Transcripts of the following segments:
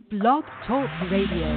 Blog Talk Radio.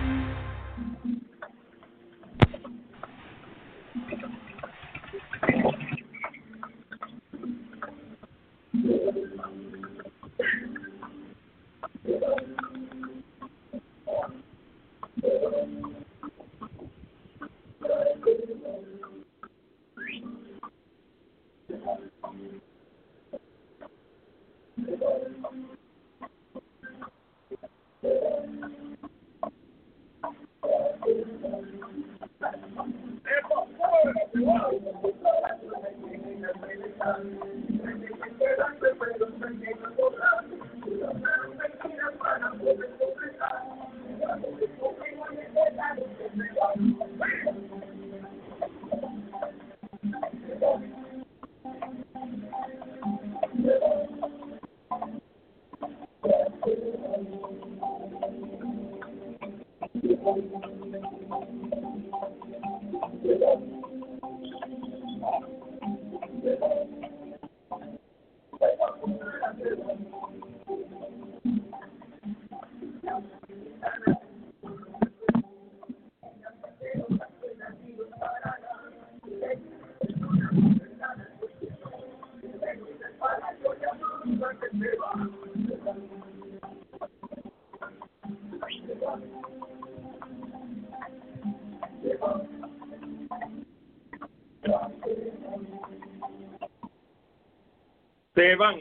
Se van.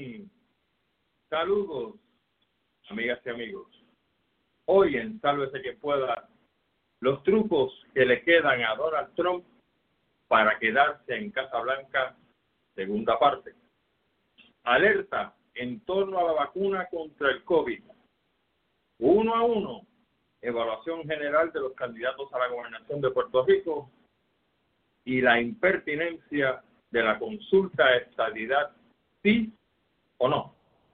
Saludos, amigas y amigos. Hoy en Sálvese quien pueda, los trucos que le quedan a Donald Trump para quedarse en Casa Blanca, segunda parte. Alerta en torno a la vacuna contra el COVID. 1 a 1, evaluación general de los candidatos a la gobernación de Puerto Rico y la impertinencia de la consulta de estadidad, sí o no.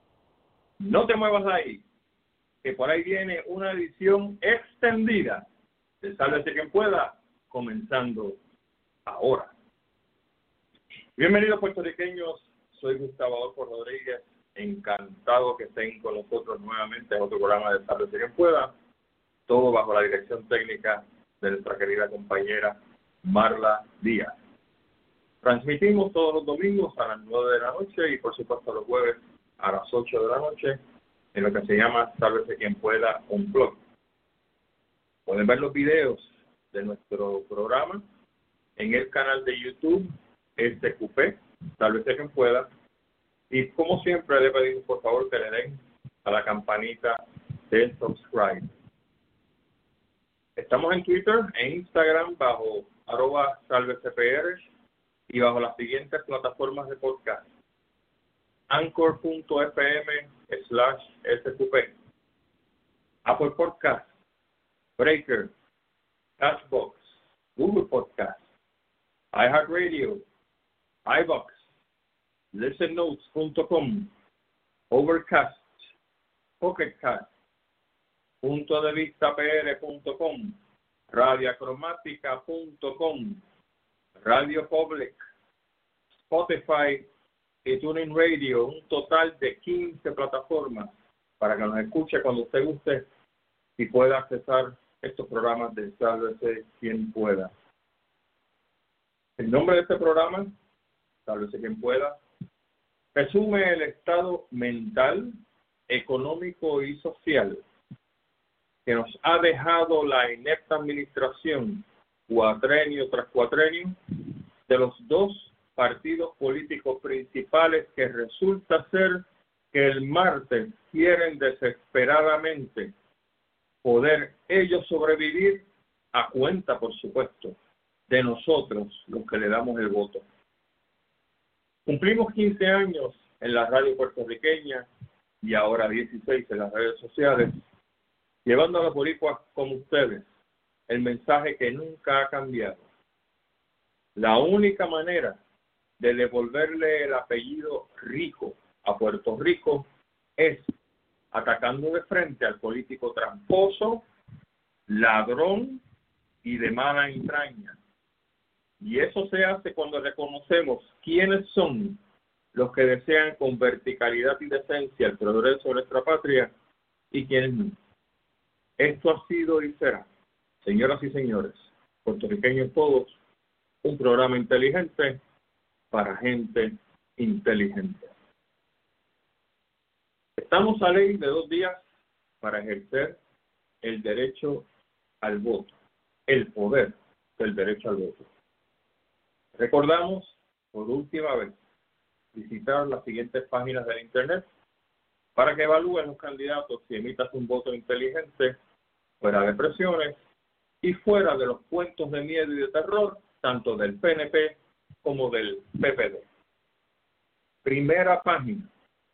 No te muevas ahí, que por ahí viene una edición extendida de Sálvese quien pueda, comenzando ahora. Bienvenidos puertorriqueños, soy Gustavo Adolfo Rodríguez, encantado que estén con nosotros nuevamente en otro programa de Sálvese quien pueda, todo bajo la dirección técnica de nuestra querida compañera Marla Díaz. Transmitimos todos los domingos a las 9 de la noche y por supuesto los jueves a las 8 de la noche en lo que se llama Sálvese quien pueda Unplugged. Pueden ver los videos de nuestro programa en el canal de YouTube SQP, Sálvese quien pueda, y como siempre le pedimos por favor que le den a la campanita de subscribe. Estamos en Twitter e Instagram bajo @salvecpr y bajo las siguientes plataformas de podcast: anchor.fm/SQP, Apple Podcast, Breaker, Cashbox, Google Podcast, iHeartRadio, iVoox, ListenNotes.com, Overcast, Pocketcast, puntodevistapr.com, radiacromática.com, Radio Public, Spotify y TuneIn Radio, un total de 15 plataformas para que nos escuche cuando usted guste y pueda accesar estos programas de Sálvese quien pueda. El nombre de este programa, Sálvese quien pueda, resume el estado mental, económico y social que nos ha dejado la inepta administración cuatrenio tras cuatrenio de los dos partidos políticos principales que resulta ser que el martes quieren desesperadamente poder ellos sobrevivir a cuenta, por supuesto, de nosotros, los que le damos el voto. Cumplimos 15 años en la radio puertorriqueña y ahora 16 en las redes sociales, llevando a los boricuas como ustedes el mensaje que nunca ha cambiado. La única manera de devolverle el apellido Rico a Puerto Rico es atacando de frente al político tramposo, ladrón y de mala entraña. Y eso se hace cuando reconocemos quiénes son los que desean con verticalidad y decencia el progreso de nuestra patria y quienes no. Esto ha sido y será, señoras y señores, puertorriqueños todos, un programa inteligente para gente inteligente. Estamos a ley de 2 días para ejercer el derecho al voto, el poder del derecho al voto. Recordamos, por última vez, visitar las siguientes páginas del Internet para que evalúen los candidatos y emitas un voto inteligente fuera de presiones y fuera de los cuentos de miedo y de terror, tanto del PNP como del PPD. Primera página,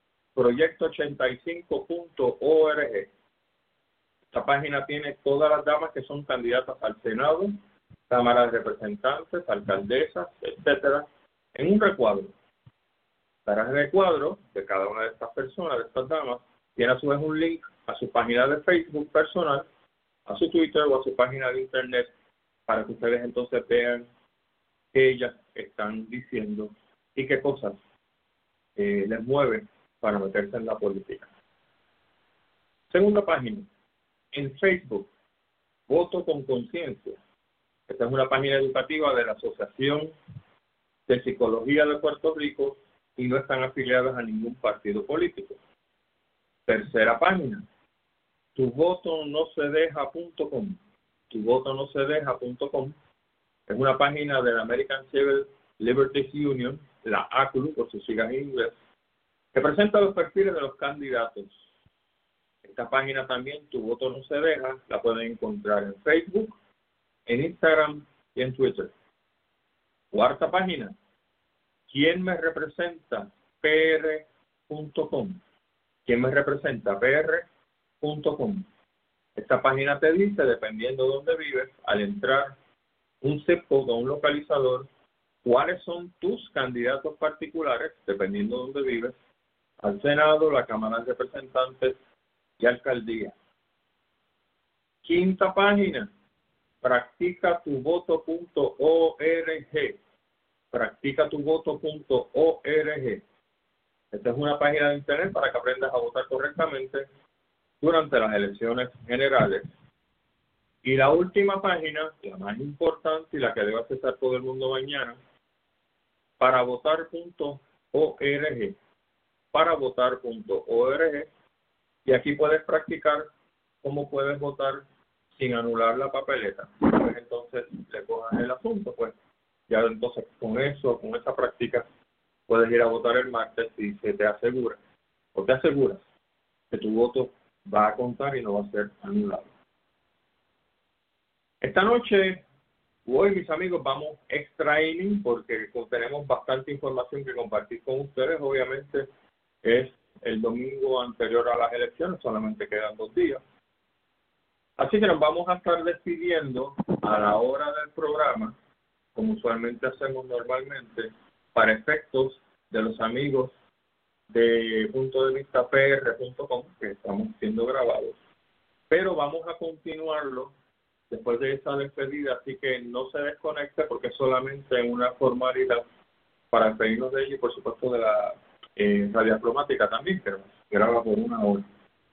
proyecto85.org. Esta página tiene todas las damas que son candidatas al Senado, Cámara de Representantes, alcaldesas, etcétera, en un recuadro. Para el recuadro de cada una de estas personas, de estas damas, tiene a su vez un link a su página de Facebook personal, a su Twitter o a su página de Internet, para que ustedes entonces vean qué ellas están diciendo y qué cosas les mueven para meterse en la política. Segunda página, en Facebook, Voto con Conciencia. Esta es una página educativa de la Asociación de Psicología de Puerto Rico y no están afiliadas a ningún partido político. Tercera página, tuvotonosedeja.com. Tuvotonosedeja.com es una página de la American Civil Liberties Union, la ACLU, por sus siglas en inglés, que presenta los perfiles de los candidatos. Esta página también, Tu Voto No Se Deja, la pueden encontrar en Facebook, en Instagram y en Twitter. Cuarta página, ¿Quién me representa? PR.com. ¿Quién me representa? PR.com. Esta página te dice, dependiendo de dónde vives, al entrar un zip code o un localizador, cuáles son tus candidatos particulares, dependiendo de dónde vives, al Senado, la Cámara de Representantes y alcaldía. Quinta página, practicatuvoto.org. Practicatuvoto.org. Esta es una página de internet para que aprendas a votar correctamente durante las elecciones generales. Y la última página, la más importante y la que debe accesar todo el mundo mañana, paravotar.org. Paravotar.org. Y aquí puedes practicar cómo puedes votar sin anular la papeleta. Pues entonces le cojas el asunto, pues ya entonces con eso, con esa práctica, puedes ir a votar el martes y se te asegura, o te aseguras, que tu voto va a contar y no va a ser anulado. Esta noche, hoy mis amigos, vamos extra inning porque tenemos bastante información que compartir con ustedes. Obviamente es el domingo anterior a las elecciones, solamente quedan 2 días. Así que nos vamos a estar despidiendo a la hora del programa, como usualmente hacemos normalmente, para efectos de los amigos de puntodeVistaPR.com, que estamos siendo grabados. Pero vamos a continuarlo después de esta despedida, así que no se desconecte porque es solamente una formalidad para despedirnos de ella y por supuesto de la radio diplomática también, que graba por 1 hora.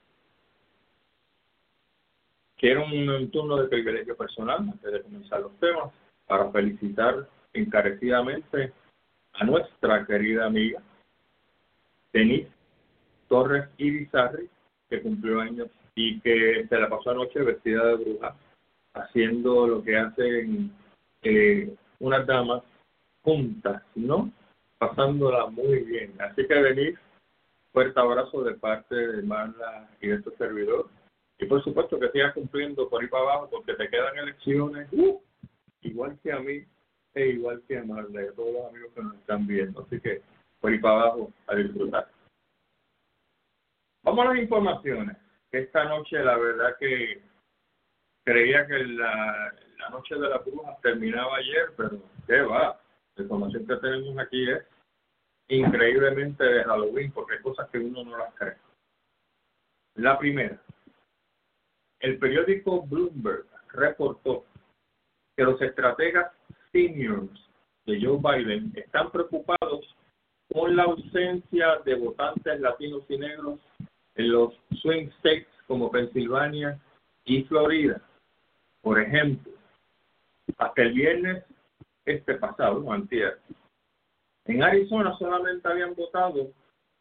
Quiero un turno de privilegio personal antes de comenzar los temas para felicitar encarecidamente a nuestra querida amiga Denise Torres Irizarry, que cumplió años y que se la pasó anoche vestida de bruja, haciendo lo que hacen unas damas juntas, ¿no? Pasándola muy bien. Así que Denise, fuerte abrazo de parte de Marla y de tu servidor. Y por supuesto que sigas cumpliendo por ahí para abajo porque te quedan elecciones, igual que a mí e igual que a Marla y a todos los amigos que nos están viendo. Así que por ahí para abajo a disfrutar. Vamos a las informaciones. Esta noche la verdad que creía que la noche de la bruja terminaba ayer, pero qué va. La información que tenemos aquí es increíblemente de Halloween, porque hay cosas que uno no las cree. La primera, el periódico Bloomberg reportó que los estrategas seniors de Joe Biden están preocupados por la ausencia de votantes latinos y negros en los swing states como Pensilvania y Florida, por ejemplo, hasta el viernes pasado, o antier, en Arizona solamente habían votado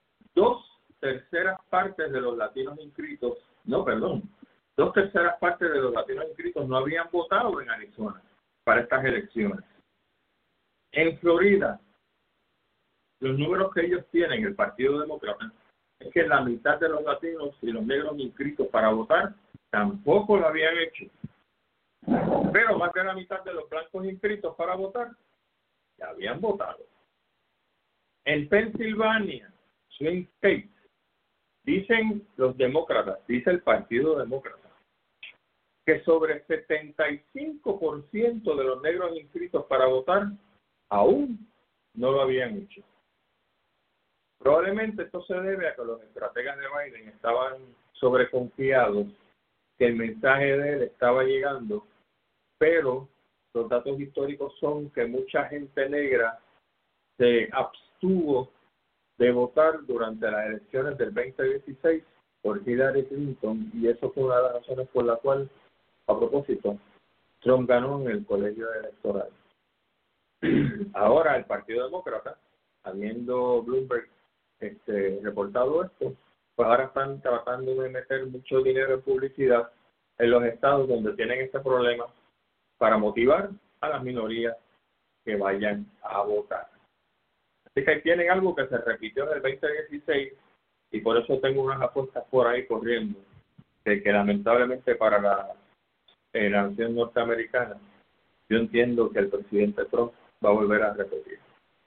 2/3 de los latinos inscritos, no, perdón, 2/3 de los latinos inscritos no habían votado en Arizona para estas elecciones. En Florida, los números que ellos tienen, el Partido Demócrata, es que la mitad de los latinos y los negros inscritos para votar tampoco lo habían hecho. Pero más de la mitad de los blancos inscritos para votar ya habían votado. En Pensilvania, Swing State, dicen los demócratas, dice el Partido Demócrata, que sobre el 75% de los negros inscritos para votar aún no lo habían hecho. Probablemente esto se debe a que los estrategas de Biden estaban sobreconfiados que el mensaje de él estaba llegando, pero los datos históricos son que mucha gente negra se abstuvo de votar durante las elecciones del 2016 por Hillary Clinton, y eso fue una de las razones por la cual, a propósito, Trump ganó en el colegio electoral. Ahora el Partido Demócrata, habiendo Bloomberg reportado esto, pues ahora están tratando de meter mucho dinero en publicidad en los estados donde tienen este problema para motivar a las minorías que vayan a votar. Así que tienen algo que se repitió en el 2016 y por eso tengo unas apuestas por ahí corriendo, de que lamentablemente para la nación norteamericana, yo entiendo que el presidente Trump va a volver a repetir.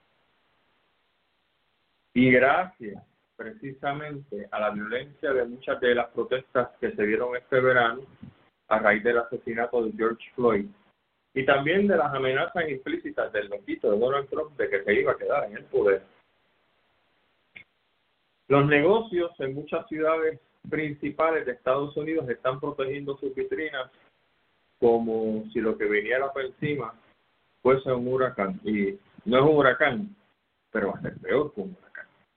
Y gracias precisamente a la violencia de muchas de las protestas que se dieron este verano a raíz del asesinato de George Floyd y también de las amenazas implícitas del loquito de Donald Trump de que se iba a quedar en el poder. Los negocios en muchas ciudades principales de Estados Unidos están protegiendo sus vitrinas como si lo que viniera por encima fuese un huracán. Y no es un huracán, pero va a ser peor que un huracán.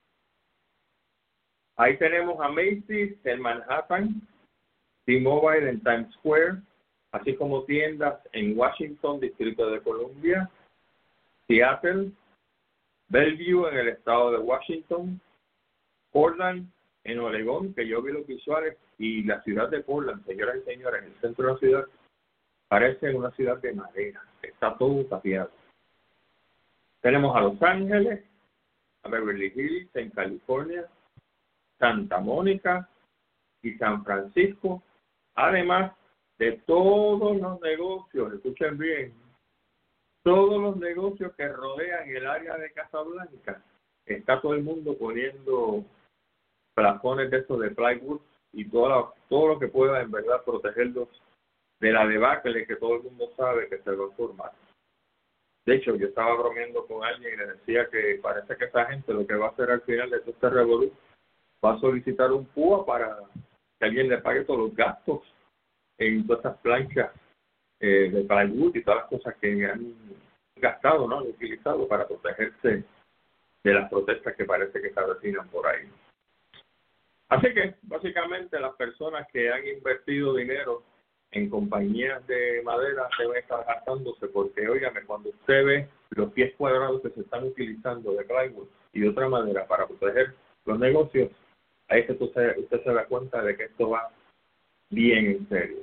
Ahí tenemos a Macy's en Manhattan, T-Mobile en Times Square, así como tiendas en Washington, Distrito de Columbia, Seattle, Bellevue en el estado de Washington, Portland en Oregón, que yo vi los visuales, y la ciudad de Portland, señoras y señores, en el centro de la ciudad, parece una ciudad de madera, está todo tapiado. Tenemos a Los Ángeles, a Beverly Hills en California, Santa Mónica y San Francisco, además de todos los negocios, escuchen bien, todos los negocios que rodean el área de Casablanca. Está todo el mundo poniendo plafones de estos de plywood y todo lo que pueda en verdad protegerlos de la debacle que todo el mundo sabe que se va a formar. De hecho, yo estaba bromeando con alguien y le decía que parece que esa gente lo que va a hacer al final de todo este revolú va a solicitar un PUA para que alguien le pague todos los gastos en todas estas planchas de plywood y todas las cosas que han gastado, ¿no? Han utilizado para protegerse de las protestas que parece que se avecinan por ahí. Así que, básicamente, las personas que han invertido dinero en compañías de madera deben estar gastándose porque, óigame, cuando usted ve los pies cuadrados que se están utilizando de plywood y de otra madera para proteger los negocios, ahí es que usted se da cuenta de que esto va bien en serio.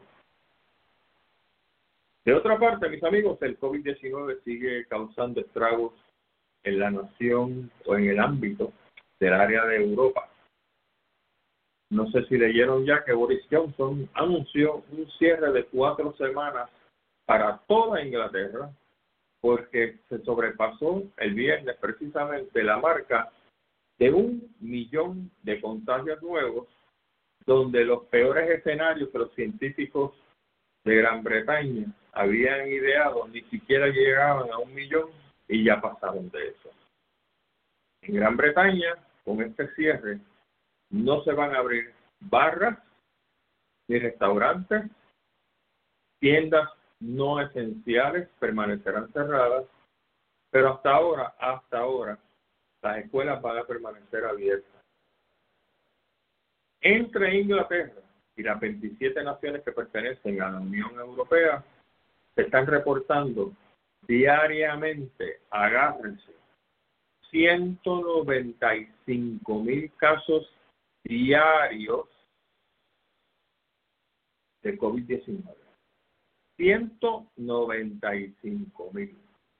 De otra parte, mis amigos, el COVID-19 sigue causando estragos en la nación o en el ámbito del área de Europa. No sé si leyeron ya que Boris Johnson anunció un cierre de 4 semanas para toda Inglaterra porque se sobrepasó el viernes precisamente la marca de 1 millón de contagios nuevos, donde los peores escenarios que los científicos de Gran Bretaña habían ideado ni siquiera llegaban a 1 millón y ya pasaron de eso. En Gran Bretaña, con este cierre, no se van a abrir barras ni restaurantes, tiendas no esenciales permanecerán cerradas, pero hasta ahora, las escuelas van a permanecer abiertas. Entre Inglaterra y las 27 naciones que pertenecen a la Unión Europea se están reportando diariamente, agárrense, 195,000 casos diarios de COVID-19. 195,000.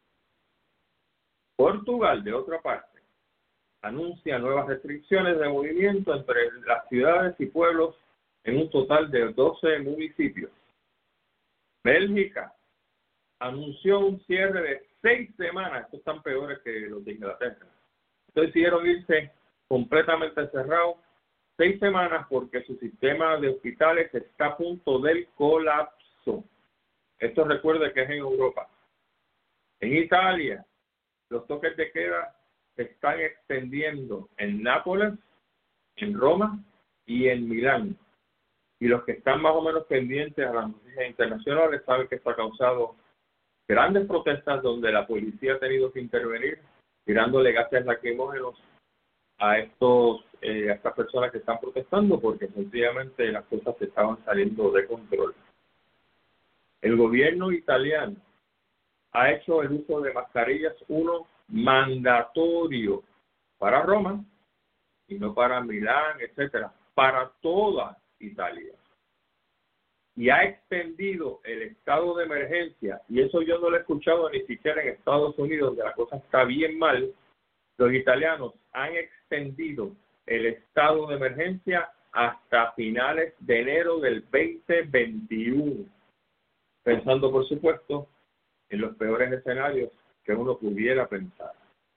Portugal, de otra parte, anuncia nuevas restricciones de movimiento entre las ciudades y pueblos en un total de 12 municipios. Bélgica anunció un cierre de 6 semanas. Estos están peores que los de Inglaterra. Entonces decidieron irse completamente cerrados 6 semanas porque su sistema de hospitales está a punto del colapso. Esto recuerde que es en Europa. En Italia, los toques de queda se están extendiendo en Nápoles, en Roma y en Milán. Y los que están más o menos pendientes a las noticias internacionales saben que esto ha causado grandes protestas donde la policía ha tenido que intervenir tirándole gases lacrimógenos a estas personas que están protestando porque sencillamente las cosas se estaban saliendo de control. El gobierno italiano ha hecho el uso de mascarillas uno mandatorio para Roma y no para Milán, etcétera, para toda Italia. Y ha extendido el estado de emergencia, y eso yo no lo he escuchado ni siquiera en Estados Unidos, donde la cosa está bien mal. Los italianos han extendido el estado de emergencia hasta finales de enero del 2021, pensando, por supuesto, en los peores escenarios que uno pudiera pensar.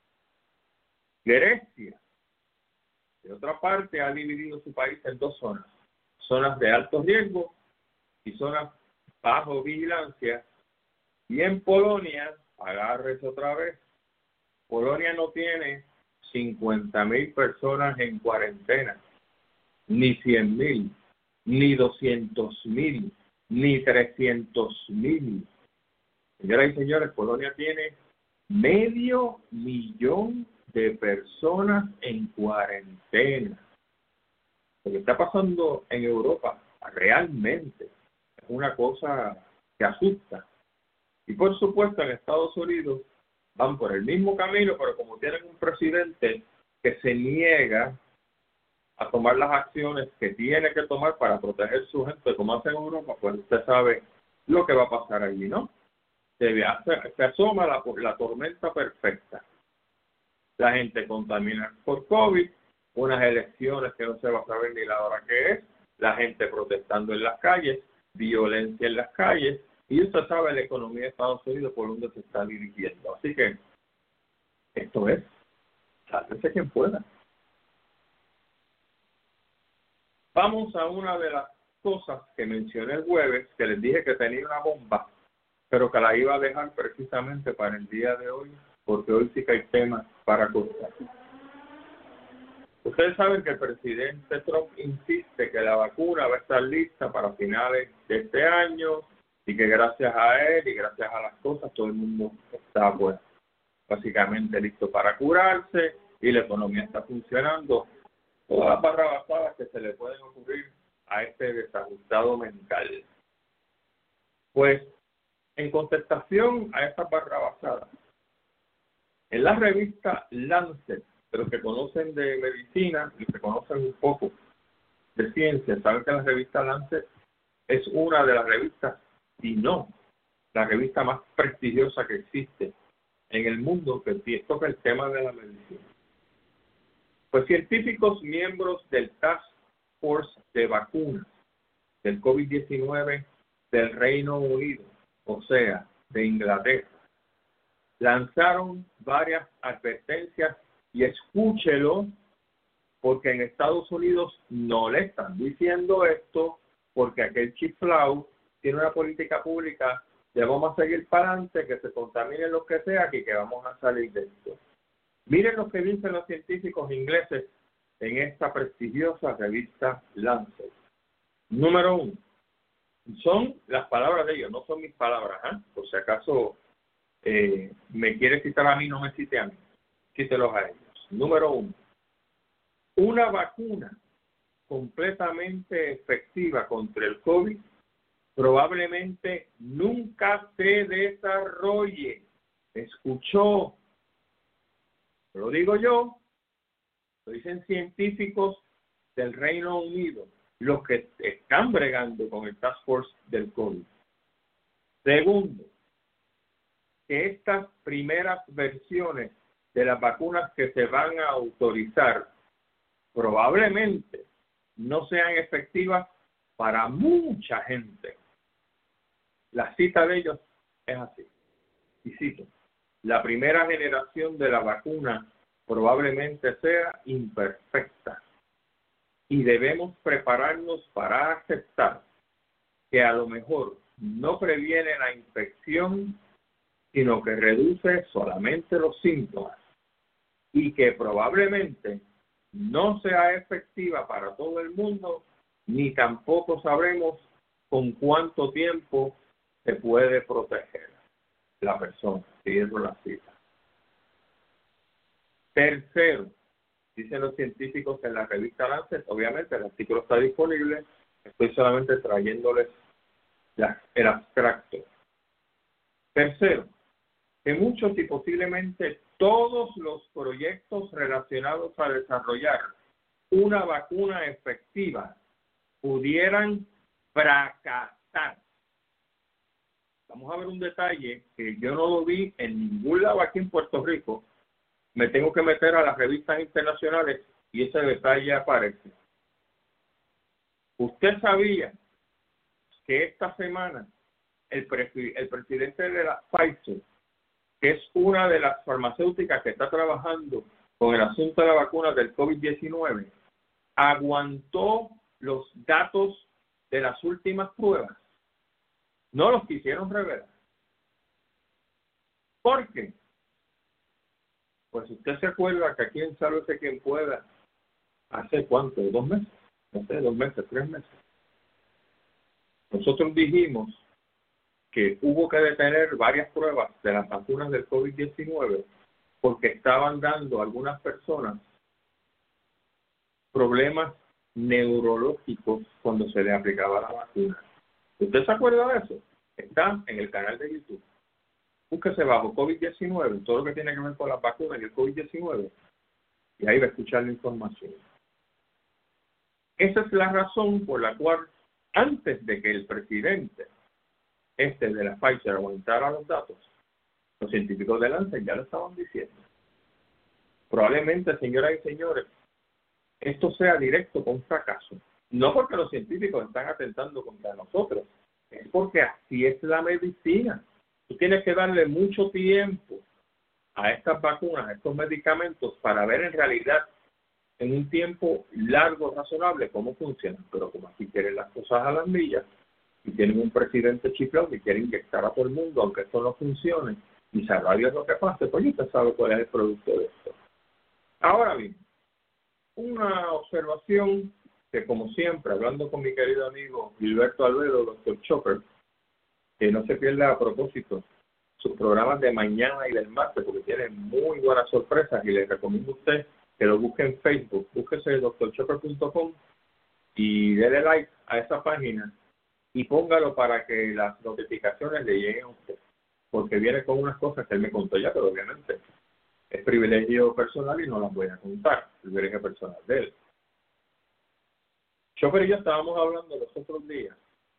Grecia, de otra parte, ha dividido su país en 2 zonas. Zonas de alto riesgo y zonas bajo vigilancia. Y en Polonia, agárrese otra vez, Polonia no tiene 50,000 personas en cuarentena, ni 100,000, ni 200,000, ni 300,000. Señoras y señores, Polonia tiene 500,000 de personas en cuarentena. Lo que está pasando en Europa realmente es una cosa que asusta. Y por supuesto en Estados Unidos van por el mismo camino, pero como tienen un presidente que se niega a tomar las acciones que tiene que tomar para proteger su gente, como hace en Europa, pues usted sabe lo que va a pasar allí, ¿no? Se asoma la tormenta perfecta. La gente contamina por COVID, unas elecciones que no se va a saber ni la hora que es, la gente protestando en las calles, violencia en las calles, y usted sabe la economía de Estados Unidos por donde se está dirigiendo. Así que esto es, sálvese quien pueda. Vamos a una de las cosas que mencioné el jueves, que les dije que tenía una bomba, pero que la iba a dejar precisamente para el día de hoy, porque hoy sí que hay temas para cortar. Ustedes saben que el presidente Trump insiste que la vacuna va a estar lista para finales de este año y que gracias a él y gracias a las cosas todo el mundo está pues básicamente listo para curarse y la economía está funcionando. Todas las barrabasadas que se le pueden ocurrir a este desajustado mental. Pues en contestación a estas barrabasadas, en la revista Lancet, de los que conocen de medicina y que conocen un poco de ciencia, saben que la revista Lancet es una de las revistas, y no la revista más prestigiosa que existe en el mundo que toca el tema de la medicina. Pues científicos miembros del Task Force de vacunas del COVID-19 del Reino Unido, o sea, de Inglaterra, lanzaron varias advertencias y escúchelo, porque en Estados Unidos no le están diciendo esto, porque aquel chiflao tiene una política pública de vamos a seguir para adelante, que se contamine lo que sea, y que vamos a salir de esto. Miren lo que dicen los científicos ingleses en esta prestigiosa revista Lancet. Número 1. Son las palabras de ellos, no son mis palabras, ¿eh? Por si acaso me quiere citar a mí, no me cite a mí. Cítelos a ellos. Número 1. Una vacuna completamente efectiva contra el COVID probablemente nunca se desarrolle. ¿Escuchó? Lo digo yo, lo dicen científicos del Reino Unido, los que están bregando con el Task Force del COVID. Segundo, que estas primeras versiones de las vacunas que se van a autorizar probablemente no sean efectivas para mucha gente. La cita de ellos es así, y cito: la primera generación de la vacuna probablemente sea imperfecta y debemos prepararnos para aceptar que a lo mejor no previene la infección, sino que reduce solamente los síntomas y que probablemente no sea efectiva para todo el mundo, ni tampoco sabremos con cuánto tiempo se puede proteger la persona. Siguiendo la cita. Tercero, dicen los científicos en la revista Lancet, obviamente el artículo está disponible, estoy solamente trayéndoles el abstracto. Tercero, que muchos y posiblemente todos los proyectos relacionados a desarrollar una vacuna efectiva pudieran fracasar. Vamos a ver un detalle que yo no lo vi en ningún lado aquí en Puerto Rico. Me tengo que meter a las revistas internacionales y ese detalle aparece. ¿Usted sabía que esta semana el presidente de la Pfizer, que es una de las farmacéuticas que está trabajando con el asunto de la vacuna del COVID-19, aguantó los datos de las últimas pruebas? No los quisieron revelar. ¿Por qué? Pues usted se acuerda que aquí en Sálvese Quien Pueda, ¿hace cuánto? 2 meses, no sé, 2 meses, 3 meses. Nosotros dijimos que hubo que detener varias pruebas de las vacunas del COVID-19 porque estaban dando a algunas personas problemas neurológicos cuando se le aplicaba la vacuna. ¿Usted se acuerda de eso? Está en el canal de YouTube. Búsquese bajo COVID-19, todo lo que tiene que ver con las vacunas y el COVID-19, y ahí va a escuchar la información. Esa es la razón por la cual, antes de que el presidente de la Pfizer aguantara los datos, los científicos de Lancet ya lo estaban diciendo. Probablemente, señoras y señores, esto sea directo con fracaso. No porque los científicos están atentando contra nosotros, es porque así es la medicina. Tú tienes que darle mucho tiempo a estas vacunas, a estos medicamentos, para ver en realidad, en un tiempo largo, razonable, cómo funcionan. Pero como aquí quieren las cosas a las millas, y tienen un presidente chiflado que quiere inyectar a todo el mundo, aunque esto no funcione, y sabrá Dios lo que pase, pues usted sabe cuál es el producto de esto. Ahora bien, una observación que, como siempre, hablando con mi querido amigo Gilberto Albedo, Dr. Chopper, que no se pierda a propósito sus programas de mañana y del martes, porque tienen muy buenas sorpresas, y les recomiendo a usted que lo busque en Facebook. Búsquese drchopper.com y déle like a esa página y póngalo para que las notificaciones le lleguen a usted, porque viene con unas cosas que él me contó ya, pero obviamente es privilegio personal y no las voy a contar, privilegio personal de él. Chopper y yo estábamos hablando los otros días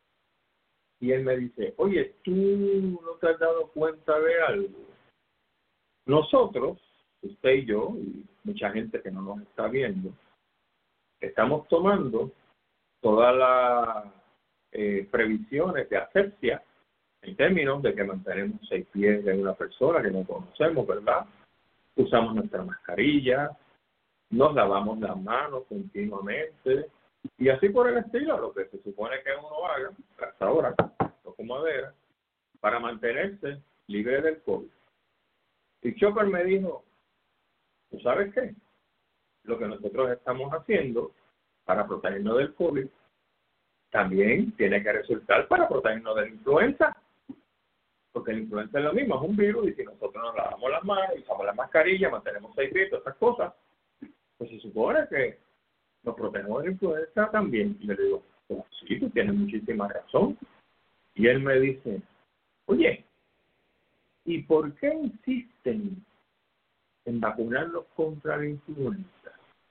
y él me dice: oye, ¿tú no te has dado cuenta de algo? Nosotros, usted y yo, y mucha gente que no nos está viendo, estamos tomando todas las previsiones de asepsia en términos de que mantenemos 6 pies de una persona que no conocemos, ¿verdad? Usamos nuestra mascarilla, nos lavamos las manos continuamente y así por el estilo, lo que se supone que uno haga hasta ahora, toco madera, para mantenerse libre del COVID. Y Chopper me dijo: ¿tú sabes qué? Lo que nosotros estamos haciendo para protegernos del COVID también tiene que resultar para protegernos de la influenza, porque la influenza es lo mismo, es un virus, y si nosotros nos lavamos las manos, usamos la mascarilla, mantenemos 6 pies, todas esas cosas, pues se supone que nos protegemos de la influenza también. Y yo le digo, pues sí, tú tienes muchísima razón. Y él me dice, oye, ¿y por qué insisten en vacunarlos contra la influenza?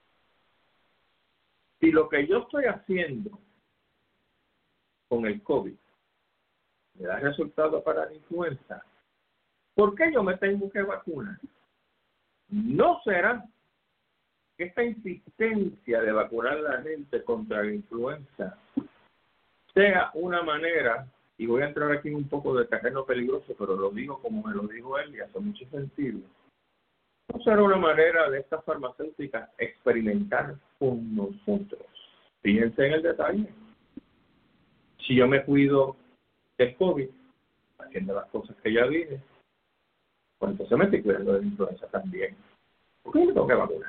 Si lo que yo estoy haciendo con el COVID me da resultado para la influenza, ¿por qué yo me tengo que vacunar? ¿No será que esta insistencia de vacunar a la gente contra la influenza sea una manera, y voy a entrar aquí en un poco de terreno peligroso, pero lo digo como me lo dijo él y hace mucho sentido, no será una manera de estas farmacéuticas experimentar con nosotros? Fíjense en el detalle. Si yo me cuido del COVID, haciendo las cosas que ya dije, pues entonces me estoy cuidando de la influenza también. ¿Por qué me tengo que vacunar?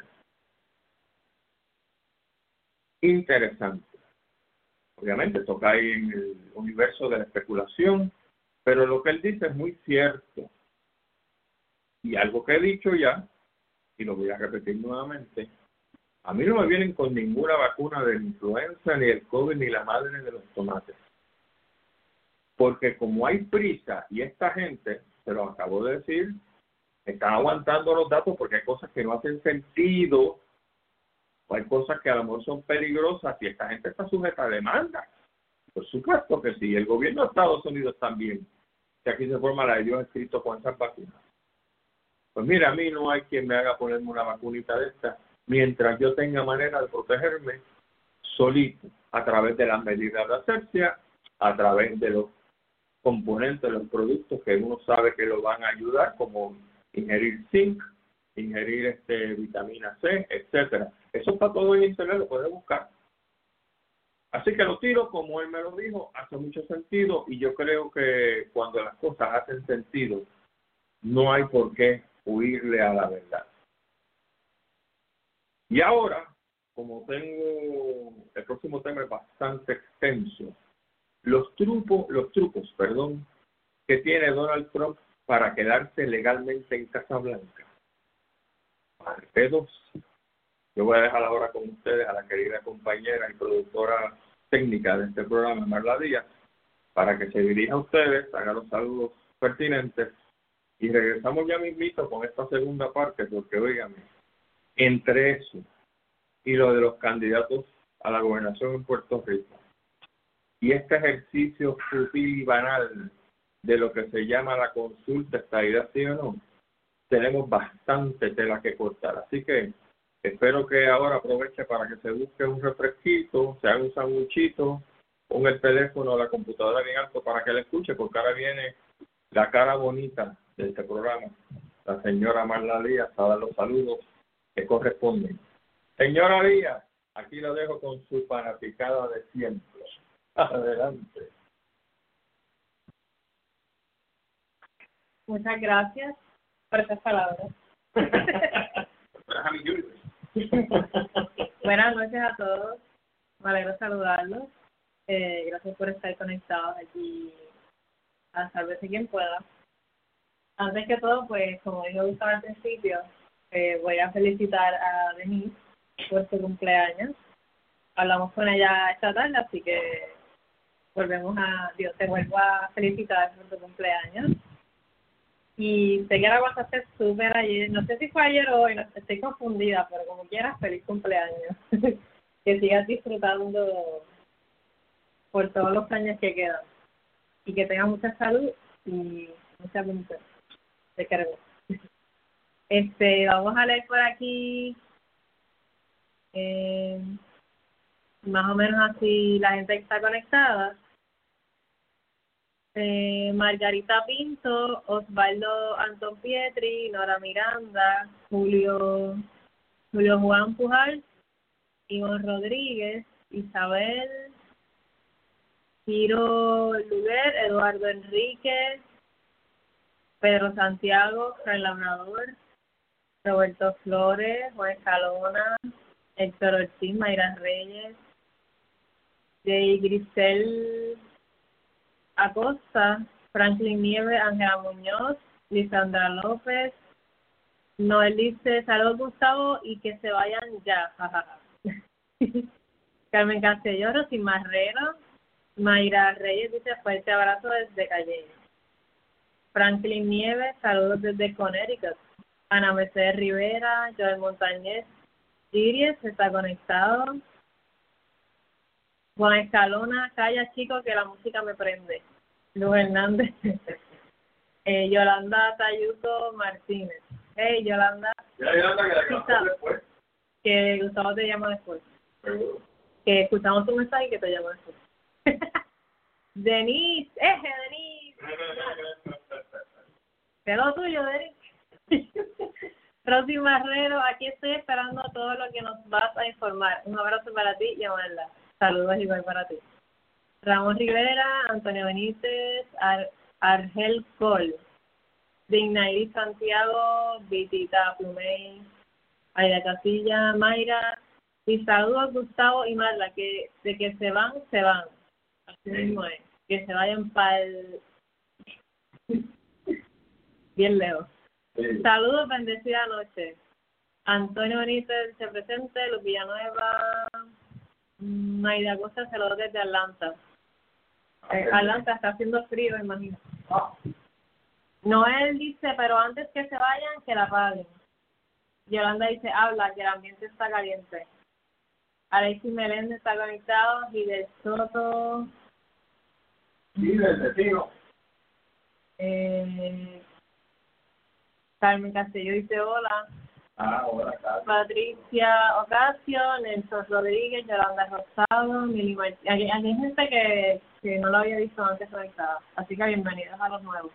Interesante. Obviamente toca ahí en el universo de la especulación, pero lo que él dice es muy cierto. Y algo que he dicho ya, y lo voy a repetir nuevamente, a mí no me vienen con ninguna vacuna de la influenza, ni el COVID, ni la madre de los tomates. Porque como hay prisa, y esta gente, se lo acabo de decir, están aguantando los datos porque hay cosas que no hacen sentido, o hay cosas que a lo mejor son peligrosas, y esta gente está sujeta a demanda. Por supuesto que sí, el gobierno de Estados Unidos también, que aquí se forma la de Dios escrito con esas vacunas. Pues mira, a mí no hay quien me haga ponerme una vacunita de esta, mientras yo tenga manera de protegerme solito, a través de las medidas de asepsia, a través de los componentes, los productos que uno sabe que lo van a ayudar, como ingerir zinc, ingerir vitamina C, etcétera. Eso está todo en internet, lo puede buscar. Así que lo tiro, como él me lo dijo, hace mucho sentido, y yo creo que cuando las cosas hacen sentido, no hay por qué huirle a la verdad. Y ahora, como tengo, el próximo tema es bastante extenso, los trucos, que tiene Donald Trump para quedarse legalmente en Casa Blanca. Pedos. Yo voy a dejar ahora con ustedes a la querida compañera y productora técnica de este programa, Marla Díaz, para que se dirija a ustedes, haga los saludos pertinentes, y regresamos ya mismito con esta segunda parte, porque oígame, entre eso y lo de los candidatos a la gobernación en Puerto Rico, y este ejercicio sutil y banal de lo que se llama la consulta, estadidad sí o no, tenemos bastante tela que cortar. Así que espero que ahora aproveche para que se busque un refresquito, se haga un sanguchito, ponga el teléfono o la computadora bien alto para que le escuche, porque ahora viene la cara bonita de este programa, la señora Marla Díaz, a dar los saludos que corresponden. Señora Díaz, aquí lo dejo con su fanaticada de siempre. Adelante. Muchas gracias por esas palabras. Buenas noches a todos. Me alegro saludarlos. Gracias por estar conectados aquí a Sálvese quien pueda. Antes que todo, pues, como dijo Gustavo al principio, voy a felicitar a Denise por su cumpleaños. Hablamos con ella esta tarde, así que te vuelvo a felicitar por tu cumpleaños. Y sé que la pasaste súper ayer, no sé si fue ayer o hoy, no, estoy confundida, pero como quieras, feliz cumpleaños. Que sigas disfrutando por todos los años que quedan. Y que tengas mucha salud y mucha voluntad. Te queremos. Vamos a leer por aquí, más o menos así la gente que está conectada. Margarita Pinto, Osvaldo Antón Pietri, Nora Miranda, Julio Juan Pujal, Iván Rodríguez, Isabel, Ciro Luguer, Eduardo Enríquez, Pedro Santiago, Fran Labrador, Roberto Flores, Juan Escalona, Héctor Ortiz, Mayra Reyes, Jay Grisel Acosta, Franklin Nieves, Ángela Muñoz, Lisandra López. Noel dice, saludos Gustavo y que se vayan ya, jajaja. Carmen Castelló, Rosy Marrero, Mayra Reyes dice fuerte abrazo desde Calle. Franklin Nieves, saludos desde Connecticut. Ana Mercedes Rivera, Joel Montañez, Iris está conectado. Juan Escalona, calla chico que la música me prende. Luz Hernández, Yolanda Tayuto Martínez. Hey Yolanda. Yolanda, que la llamamos después. Que Gustavo te llama después. Seguro. Que escuchamos tu mensaje y que te llamo después. Denise, Denise. ¿Qué es lo tuyo, Denise? Rosy Marrero, aquí estoy esperando todo lo que nos vas a informar. Un abrazo para ti y Amanda. Saludos igual para ti. Ramón Rivera, Antonio Benítez, Argel Col, Dignairi Santiago, Vitita Plumey, Aida Casilla, Mayra, y saludos Gustavo y Marla, que de que se van, se van. Así mismo es, que se vayan para el... bien lejos. Sí. Saludos, bendecida noche. Antonio Benítez se presente, Luz Villanueva, Maida Costa, saludos desde Atlanta. Atlanta está haciendo frío, imagino. Noel dice, pero antes que se vayan, que la paguen. Yolanda dice, habla, que el ambiente está caliente. Alexis Meléndez está conectado. Gidel Soto. Gidel, vecino. Carmen Castelló dice hola. Hola, Carmen. Patricia Ocasio, Nelson Rodríguez, Yolanda Rosado, Mili Martínez. Aquí hay gente que no lo había visto antes conectada. Así que bienvenidos a los nuevos.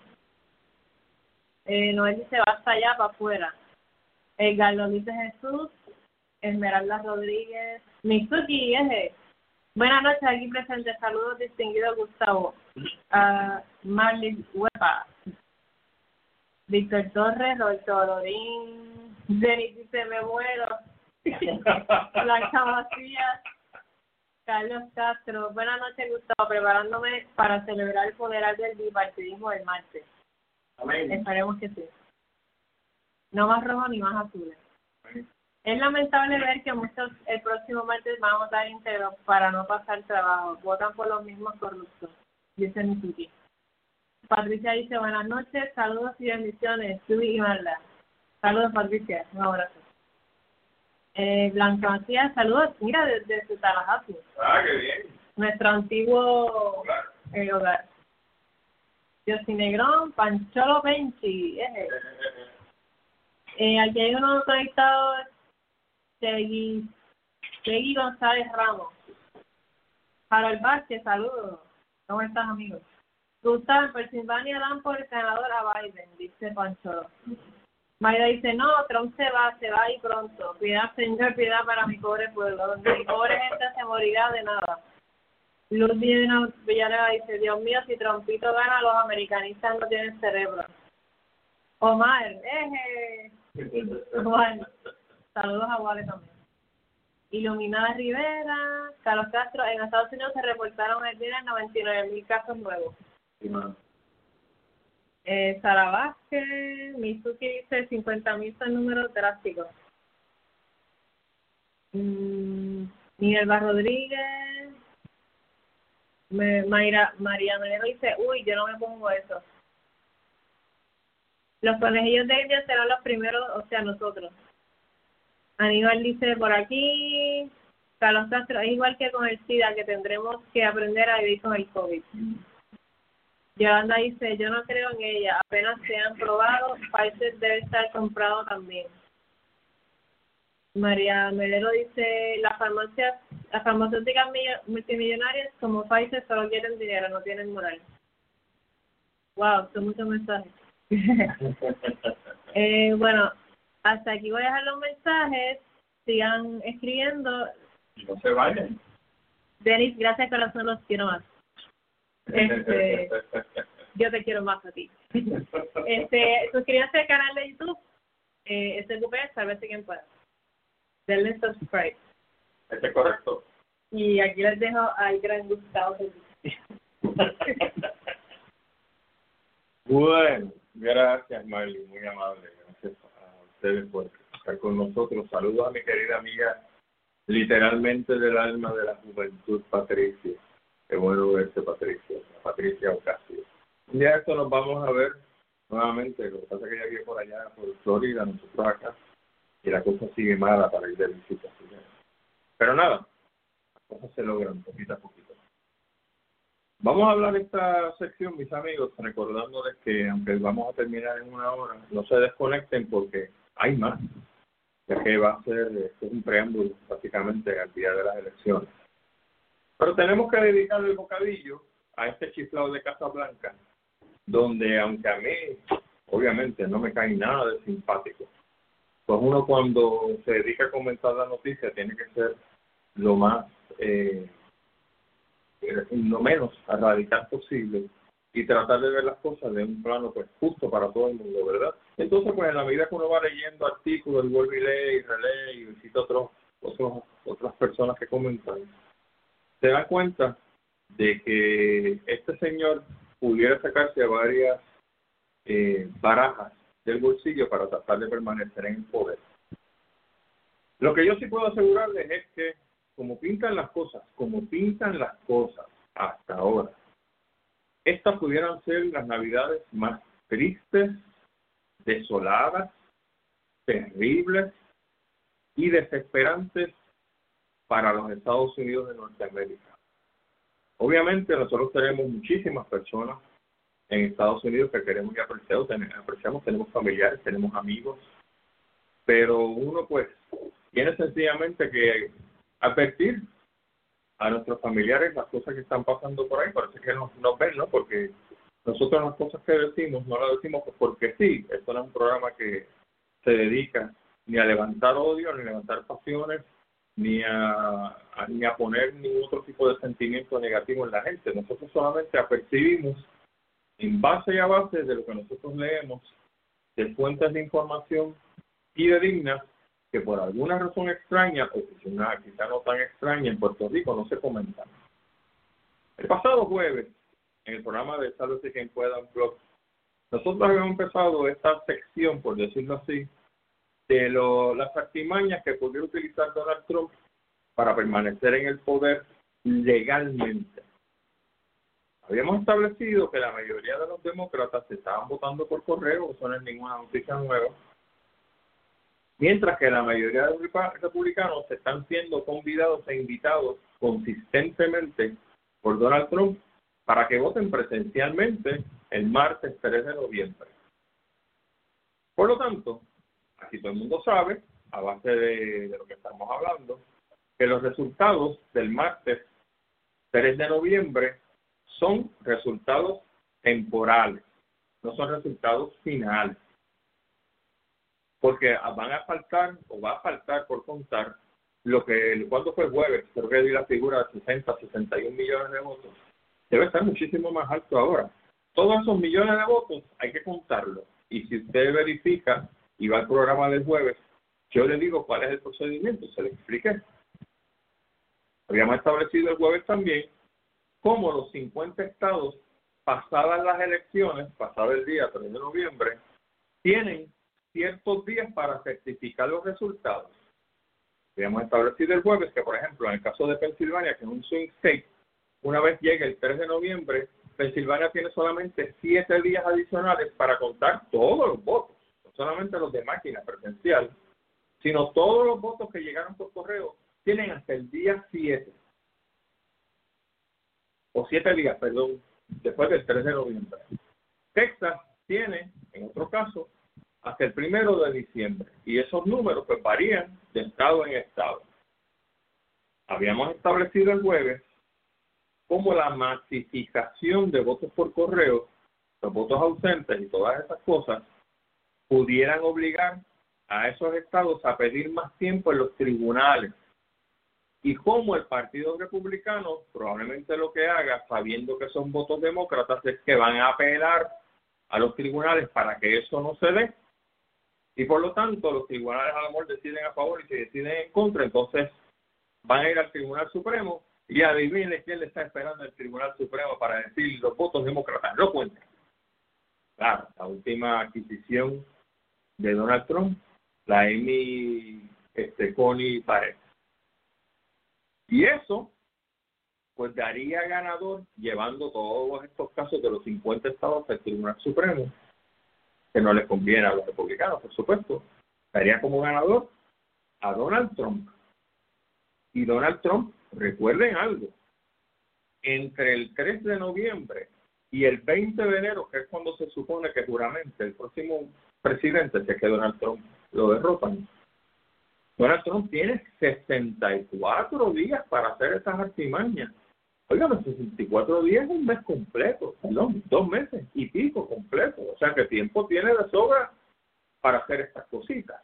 Noel dice, basta ya para afuera. Carlos dice Jesús, Esmeralda Rodríguez, Mitsuki, buenas noches, aquí presente, saludos distinguido Gustavo, Marley Huepa, Víctor Torres, Roberto Lorín, Denis dice me muero, Blanca Macías, Carlos Castro, buenas noches Gustavo, preparándome para celebrar el funeral del bipartidismo del martes. Amén. Esperemos que sí. No más rojo ni más azules. Es lamentable ver que muchos el próximo martes van a votar íntegro para no pasar trabajo. Votan por los mismos corruptos, dice Mitsuki. Patricia dice buenas noches, saludos y bendiciones. Tubi y Marla. Saludos Patricia, un abrazo. Blanca Macías, saludos. Mira, desde Tallahassee. Qué bien. Nuestro antiguo hogar. José Negrón, Pancholo Penchi. Aquí hay uno conectado, Segui González Ramos. Harold Vázquez, saludos. ¿Cómo estás, amigos? Gustavo, en Pensilvania dan por el senador a Biden, dice Pancholo. Mayra dice, no, Trump se va y pronto. Piedad, Señor, piedad para mi pobre pueblo, donde mi pobre gente se morirá de nada. Luz Villanueva dice, Dios mío, si Trumpito gana, los americanistas no tienen cerebro. Omar, bueno, saludos a Wale también. Iluminada Rivera, Carlos Castro, en Estados Unidos se reportaron el día 99,000 casos nuevos. Sí, Sara Vázquez, Mitsuki dice 50,000 son números drásticos. Minerva Rodríguez, María Melero dice, uy, yo no me pongo eso. Los conejillos de India serán los primeros, o sea, nosotros. Aníbal dice por aquí, Carlos Castro, es igual que con el SIDA, que tendremos que aprender a vivir con el COVID. Yolanda dice, yo no creo en ella, apenas se han probado, Pfizer debe estar comprado también. María Melero dice, las farmacéuticas multimillonarias como Pfizer solo quieren dinero, no tienen moral. Wow, son muchos mensajes. Bueno, hasta aquí voy a dejar los mensajes, sigan escribiendo. No se vayan. Denis, gracias corazón, los quiero más. Yo te quiero más a ti. Suscríbanse al canal de YouTube, SQP, sálvese quien pueda. Denle subscribe. ¿Eso es correcto? Y aquí les dejo al gran Gustavo. Bueno, gracias Marley, muy amable. Gracias a ustedes por estar con nosotros. Saludos a mi querida amiga literalmente del alma de la juventud, Patricia. Qué bueno verte, Patricia. Patricia Ocasio. Un día esto nos vamos a ver nuevamente. Lo que pasa es que ella vive por allá, por Florida, nosotros acá, y la cosa sigue mala para ir de visita. Pero nada, las cosas se logran poquito a poquito. Vamos a hablar de esta sección, mis amigos, recordándoles que aunque vamos a terminar en 1 hora, no se desconecten porque hay más, ya que va a ser esto es un preámbulo básicamente al día de las elecciones. Pero tenemos que dedicarle el bocadillo a este chiflado de Casablanca, donde aunque a mí, obviamente, no me cae nada de simpático, pues uno cuando se dedica a comentar la noticia tiene que ser lo más... lo menos radical posible y tratar de ver las cosas de un plano pues justo para todo el mundo, ¿verdad? Entonces, pues en la medida que uno va leyendo artículos y vuelve y lee y relee y visita otras personas que comentan, se da cuenta de que este señor pudiera sacarse varias barajas del bolsillo para tratar de permanecer en el poder. Lo que yo sí puedo asegurarles es que como pintan las cosas hasta ahora, estas pudieran ser las navidades más tristes, desoladas, terribles y desesperantes para los Estados Unidos de Norteamérica. Obviamente nosotros tenemos muchísimas personas en Estados Unidos que queremos y apreciamos, tenemos familiares, tenemos amigos, pero uno pues tiene sencillamente que advertir a nuestros familiares las cosas que están pasando por ahí, parece que nos ven, ¿no? Porque nosotros las cosas que decimos no las decimos porque sí. Esto no es un programa que se dedica ni a levantar odio, ni a levantar pasiones, ni a poner ningún otro tipo de sentimiento negativo en la gente. Nosotros solamente apercibimos en base y a base de lo que nosotros leemos, de fuentes de información fidedignas que por alguna razón extraña, o quizá no tan extraña, en Puerto Rico no se comentan. El pasado jueves, en el programa de Sálvese Quien Pueda, un blog, nosotros habíamos empezado esta sección, por decirlo así, de las artimañas que podría utilizar Donald Trump para permanecer en el poder legalmente. Habíamos establecido que la mayoría de los demócratas estaban votando por correo, eso no es ninguna noticia nueva, mientras que la mayoría de los republicanos están siendo convidados e invitados consistentemente por Donald Trump para que voten presencialmente el martes 3 de noviembre. Por lo tanto, aquí todo el mundo sabe, a base de lo que estamos hablando, que los resultados del martes 3 de noviembre son resultados temporales, no son resultados finales. Porque van a faltar, o va a faltar por contar, ¿cuándo fue el jueves? Creo que di la figura de 61 millones de votos. Debe estar muchísimo más alto ahora. Todos esos millones de votos hay que contarlos. Y si usted verifica y va al programa del jueves, yo le digo cuál es el procedimiento, se le expliqué. Habíamos establecido el jueves también cómo los 50 estados, pasadas las elecciones, pasado el día 3 de noviembre, tienen ciertos días para certificar los resultados. Habíamos establecido el jueves que, por ejemplo, en el caso de Pensilvania, que es un swing state, una vez llegue el 3 de noviembre, Pensilvania tiene solamente 7 días adicionales para contar todos los votos, no solamente los de máquina presencial, sino todos los votos que llegaron por correo tienen hasta el día 7. O 7 días, perdón, después del 3 de noviembre. Texas tiene, en otro caso, hasta el 1 de diciembre. Y esos números pues varían de estado en estado. Habíamos establecido el jueves cómo la masificación de votos por correo, los votos ausentes y todas esas cosas, pudieran obligar a esos estados a pedir más tiempo en los tribunales. Y cómo el Partido Republicano probablemente lo que haga, sabiendo que son votos demócratas, es que van a apelar a los tribunales para que eso no se dé. Y por lo tanto, los tribunales a lo mejor deciden a favor y se deciden en contra, entonces van a ir al Tribunal Supremo y adivinen quién le está esperando el Tribunal Supremo para decir los votos demócratas no cuentan. Claro, la última adquisición de Donald Trump, la Amy Coney Barrett. Y eso, pues daría ganador, llevando todos estos casos de los 50 estados al Tribunal Supremo, que no les conviene a los republicanos, por supuesto, daría como ganador a Donald Trump. Y Donald Trump, recuerden algo, entre el 3 de noviembre y el 20 de enero, que es cuando se supone que juramente el próximo presidente, que Donald Trump lo derrotan, Donald Trump tiene 64 días para hacer esas artimañas. Oigan, 64 días es un mes completo, perdón, 2 meses y pico completo. O sea que tiempo tiene de sobra para hacer estas cositas.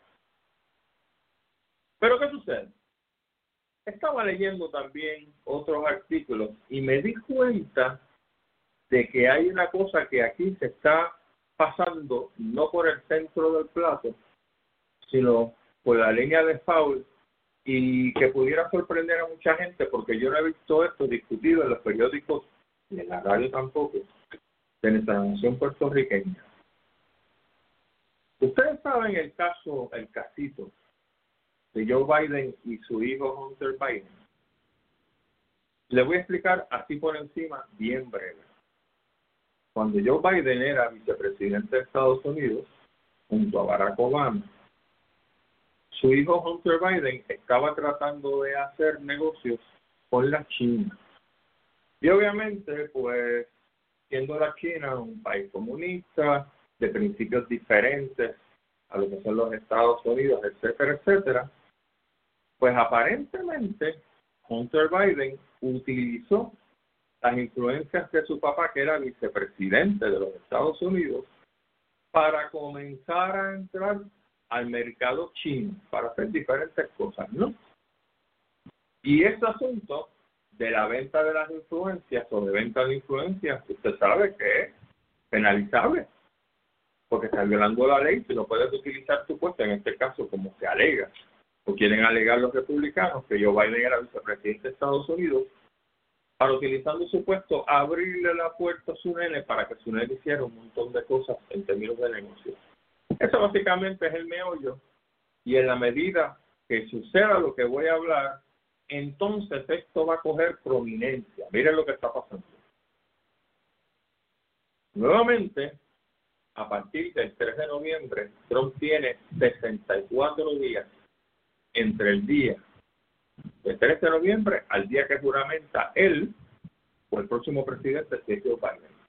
Pero ¿qué sucede? Estaba leyendo también otros artículos y me di cuenta de que hay una cosa que aquí se está pasando no por el centro del plato, sino por la línea de foul, y que pudiera sorprender a mucha gente, porque yo no he visto esto discutido en los periódicos y en la radio tampoco, de nuestra nación puertorriqueña. Ustedes saben el casito de Joe Biden y su hijo Hunter Biden. Le voy a explicar así por encima, bien breve. Cuando Joe Biden era vicepresidente de Estados Unidos, junto a Barack Obama, su hijo Hunter Biden estaba tratando de hacer negocios con la China. Y obviamente, pues, siendo la China un país comunista, de principios diferentes a lo que son los Estados Unidos, etcétera, etcétera, pues aparentemente Hunter Biden utilizó las influencias de su papá, que era vicepresidente de los Estados Unidos, para comenzar a entrar al mercado chino, para hacer diferentes cosas, ¿no? Y ese asunto de la venta de las influencias o de venta de influencias, usted sabe que es penalizable, porque está violando la ley. Si no puedes utilizar tu puesto, en este caso, como se alega, o quieren alegar los republicanos, que Joe Biden era vicepresidente de Estados Unidos, para, utilizando su puesto, abrirle la puerta a su nene para que su nene hiciera un montón de cosas en términos de negocio. Eso básicamente es el meollo, y en la medida que suceda lo que voy a hablar, entonces esto va a coger prominencia. Miren lo que está pasando. Nuevamente, a partir del 3 de noviembre, Trump tiene 64 días entre el día del 3 de noviembre al día que juramenta él o el próximo presidente, que es Joe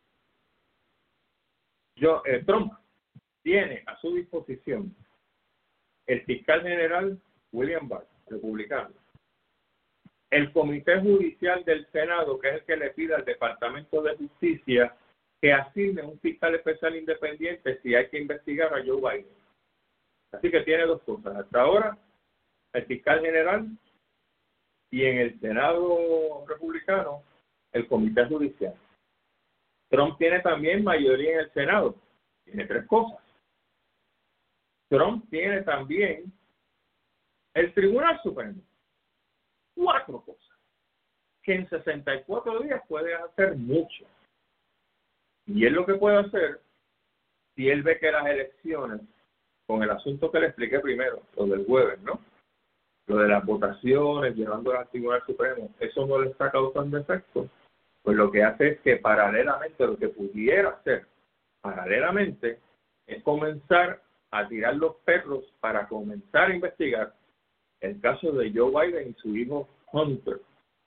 Biden. Trump tiene a su disposición el fiscal general William Barr, republicano, el comité judicial del Senado, que es el que le pide al Departamento de Justicia que asigne un fiscal especial independiente si hay que investigar a Joe Biden. Así que tiene dos cosas. Hasta ahora, el fiscal general, y en el Senado republicano, el comité judicial. Trump tiene también mayoría en el Senado. Tiene 3 cosas. Trump tiene también el Tribunal Supremo. 4 cosas. Que en 64 días puede hacer mucho. Y él lo que puede hacer, si él ve que las elecciones, con el asunto que le expliqué primero, lo del jueves, ¿no? Lo de las votaciones, llevándolas al Tribunal Supremo, eso no le está causando efecto, pues lo que hace es que paralelamente, lo que pudiera hacer paralelamente, es comenzar a tirar los perros para comenzar a investigar el caso de Joe Biden y su hijo Hunter.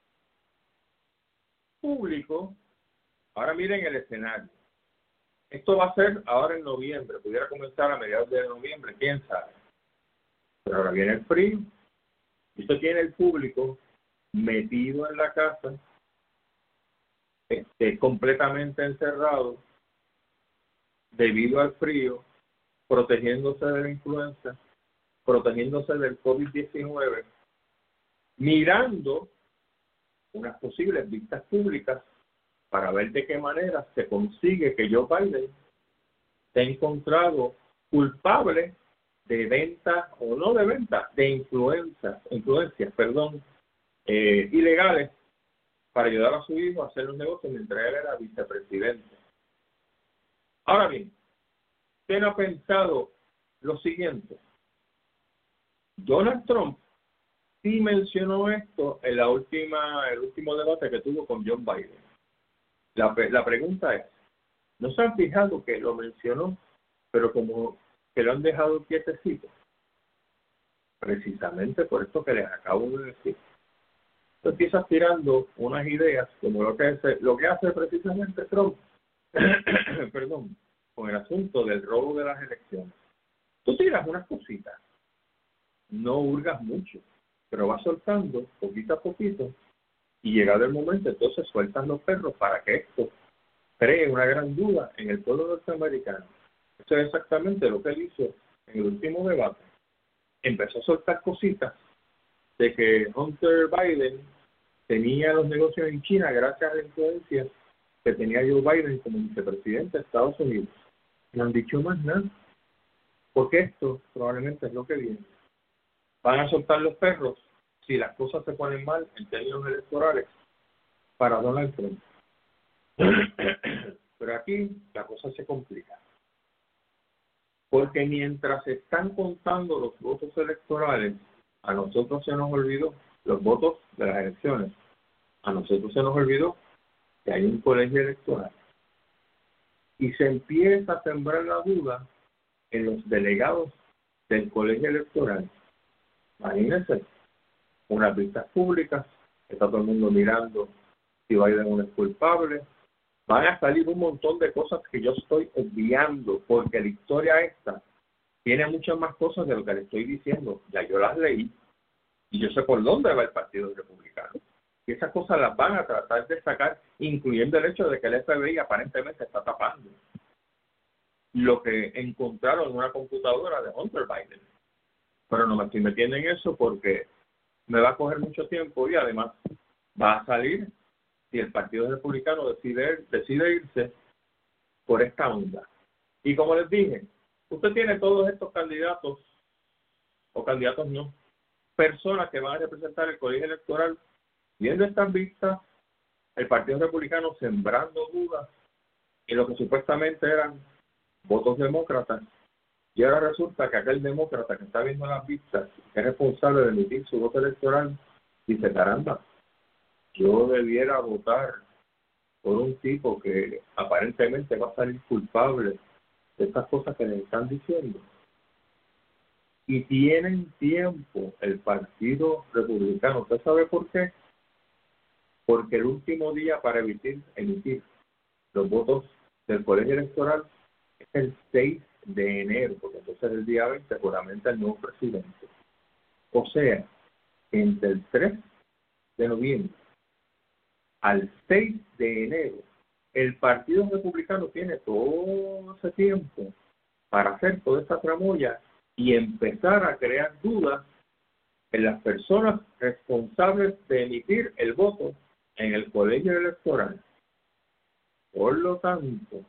Público, ahora miren el escenario. Esto va a ser ahora en noviembre, pudiera comenzar a mediados de noviembre, quién sabe. Pero ahora viene el frío. Esto tiene el público metido en la casa, completamente encerrado, debido al frío, protegiéndose de la influenza, protegiéndose del COVID-19, mirando unas posibles vistas públicas para ver de qué manera se consigue que Joe Biden sea encontrado culpable de venta, o no de venta, de influencias, ilegales, para ayudar a su hijo a hacer los negocios mientras él era vicepresidente. Ahora bien, ¿usted no ha pensado lo siguiente? Donald Trump sí mencionó esto en el último debate que tuvo con John Biden. La pregunta es, ¿no se han fijado que lo mencionó, pero como que lo han dejado quietecito? Precisamente por esto que les acabo de decir. Tú empiezas tirando unas ideas como lo que hace precisamente Trump, perdón, con el asunto del robo de las elecciones. Tú tiras unas cositas, no hurgas mucho, pero vas soltando poquito a poquito y llegado el momento entonces sueltan los perros para que esto cree una gran duda en el pueblo norteamericano. Eso es exactamente lo que él hizo en el último debate. Empezó a soltar cositas de que Hunter Biden tenía los negocios en China gracias a la influencia que tenía Joe Biden como vicepresidente de Estados Unidos. No han dicho más nada, porque esto probablemente es lo que viene. Van a soltar los perros si las cosas se ponen mal en términos electorales para Donald Trump. Pero aquí la cosa se complica. Porque mientras se están contando los votos electorales, a nosotros se nos olvidó los votos de las elecciones. A nosotros se nos olvidó que hay un colegio electoral. Y se empieza a sembrar la duda en los delegados del colegio electoral. Imagínense, unas vistas públicas, está todo el mundo mirando si Biden es culpable. Van a salir un montón de cosas que yo estoy obviando, porque la historia esta tiene muchas más cosas de lo que le estoy diciendo. Ya yo las leí y yo sé por dónde va el Partido Republicano. Y esas cosas las van a tratar de sacar, incluyendo el hecho de que el FBI aparentemente está tapando lo que encontraron en una computadora de Hunter Biden. Pero no me estoy metiendo en eso porque me va a coger mucho tiempo y además va a salir si el Partido Republicano decide irse por esta onda. Y como les dije, usted tiene todos estos candidatos, o candidatos no, personas que van a representar el colegio electoral, viendo estas vistas, el Partido Republicano sembrando dudas en lo que supuestamente eran votos demócratas, y ahora resulta que aquel demócrata que está viendo las vistas, que es responsable de emitir su voto electoral, dice, caramba, yo debiera votar por un tipo que aparentemente va a salir culpable de estas cosas que les están diciendo. Y tienen tiempo el Partido Republicano. ¿Usted sabe por qué? Porque el último día para emitir los votos del colegio electoral es el 6 de enero, porque entonces el día 20 juramenta el nuevo presidente. O sea, entre el 3 de noviembre al 6 de enero, el Partido Republicano tiene todo ese tiempo para hacer toda esta tramoya y empezar a crear dudas en las personas responsables de emitir el voto en el colegio electoral. Por lo tanto,